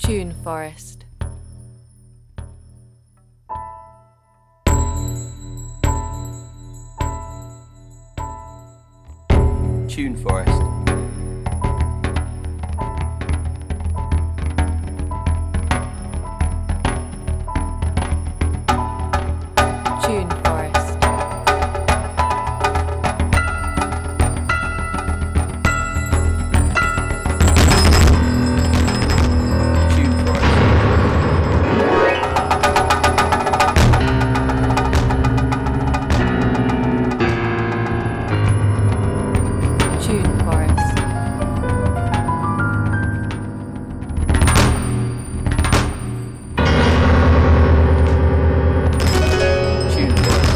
Tune Forest. Tune Forest. Tune Forest. Tune Forest. Tune Forest. Tune Forest.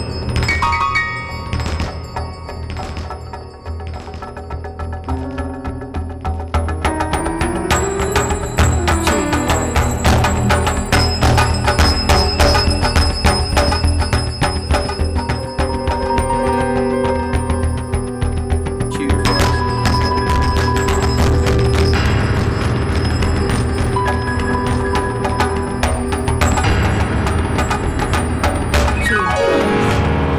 Tune Forest. Tune Forest. Tune Forest.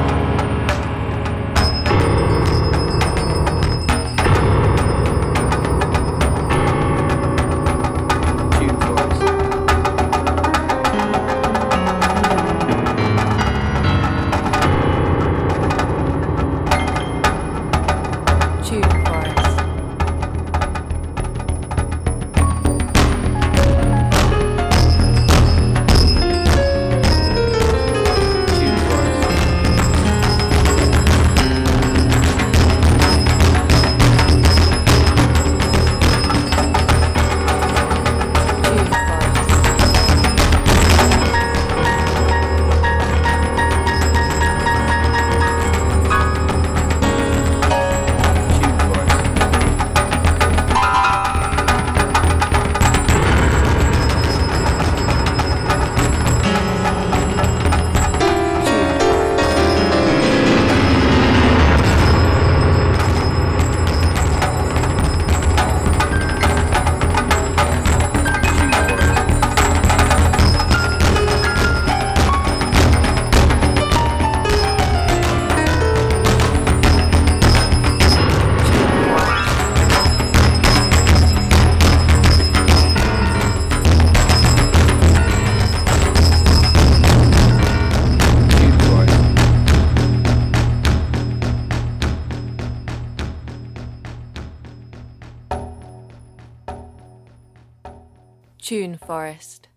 Tune Forest. Tune Forest. Tune Forest. Tune Forest. Tune Forest. Tune Forest. Tune Forest. Tune Forest. Tune Forest.